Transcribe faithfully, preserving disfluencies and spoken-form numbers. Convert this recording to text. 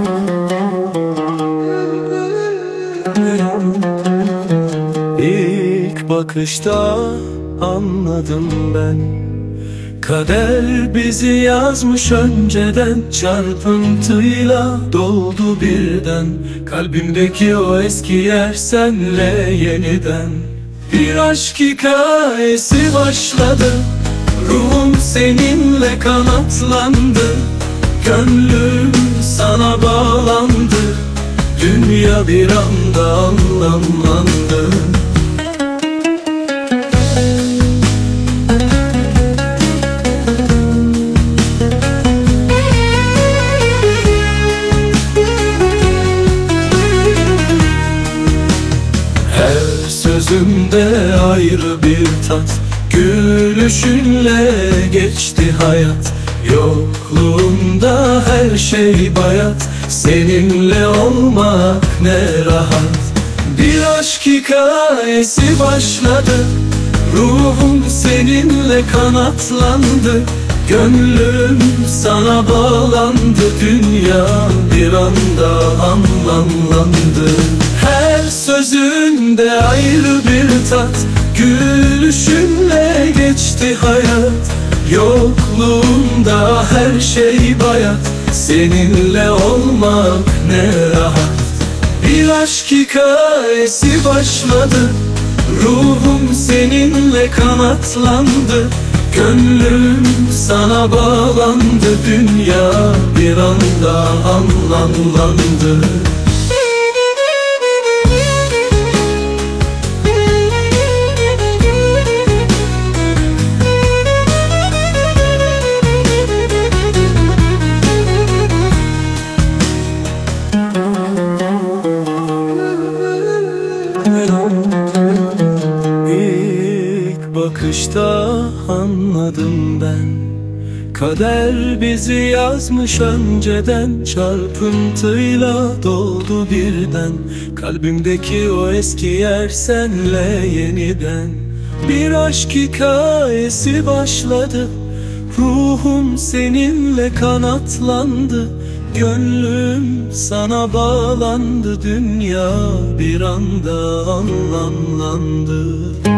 İlk bakışta anladım ben, kader bizi yazmış önceden. Çarpıntıyla doldu birden, kalbimdeki o eski yer senle yeniden. Bir aşk hikayesi başladı, ruhum seninle kanatlandı. Gönlüm sana bağlandı, dünya bir anda anlamlandı. Her sözümde ayrı bir tat, gülüşünle geçti hayat. Yokluğunda her şey bayat, seninle olmak ne rahat. Bir aşk hikayesi başladı, ruhum seninle kanatlandı. Gönlüm sana bağlandı, dünya bir anda anlamlandı. Her sözünde ayrı bir tat, gülüşünle geçti hayat. Yokluğunda her şey bayat, seninle olmak ne rahat. Bir aşk hikayesi başladı, ruhum seninle kanatlandı. Gönlüm sana bağlandı, dünya bir anda anlamlandı. İlk bakışta anladım ben, kader bizi yazmış önceden. Çarpıntıyla doldu birden, kalbimdeki o eski yer senle yeniden. Bir aşk hikayesi başladı, ruhum seninle kanatlandı. Gönlüm sana bağlandı, dünya bir anda anlamlandı.